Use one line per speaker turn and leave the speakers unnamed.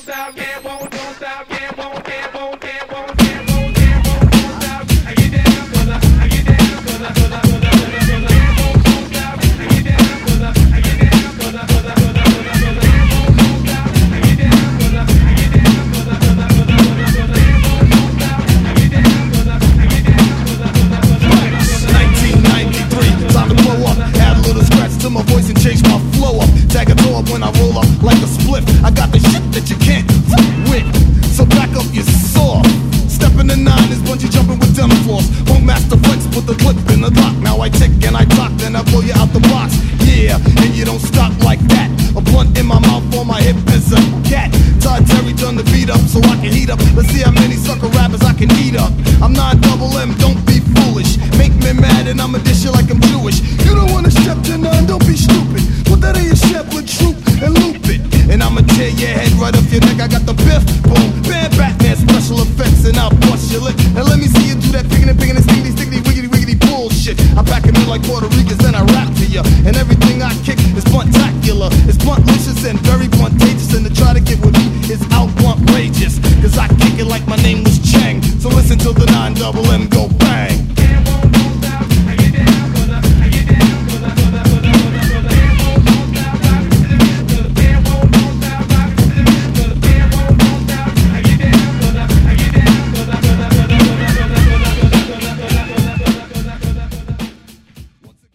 stop, yeah, won't don't stop, yeah, won't, yeah, won't, yeah, won't, yeah, won't, yeah, won't, don't stop. I get down, cause I get down, cause I yeah, won't don't stop. I get down, cause I get down, cause I yeah, won't don't stop. I get down, cause I get down, cause I yeah, won't don't stop. I get down, cause I get down, cause I
1993, time to blow up. Add a little scratch to my voice and change my flow up. Tag a toe up when I roll up like a spliff. I got the shit that you can't with. So back up your saw. Stepping the nine is bungee jumping with dental floss. Won't master flex, put the clip in the lock. Now I tick and I talk, then I blow you out the box. Yeah, and you don't stop like that. A blunt in my mouth on my hip is a cat. Todd Terry done the beat up so I can heat up. Let's see how many sucker rappers I can eat up. I'm 9-double-M, don't be foolish. Make me mad and I'ma dish you like I'm Jewish. You don't wanna step to none, don't be stupid. Put that in your Shepherd troop and loop it. And I'ma tear your head right off your neck. I got the biff, boom, bam, Batman special effects, and I'll bust your lip. And let me see you do that pickin' and stiggity, stiggity, wiggity, wiggity bullshit. I pack 'em in like Puerto Ricans, then I rap to ya. And everything I kick is blunt-tacular. It's blunt-licious and very blunt-tageous. And to try to get with me is out-blunt-rageous. Cause I kick it like my name was Chang. So listen till the 9-double-M go back.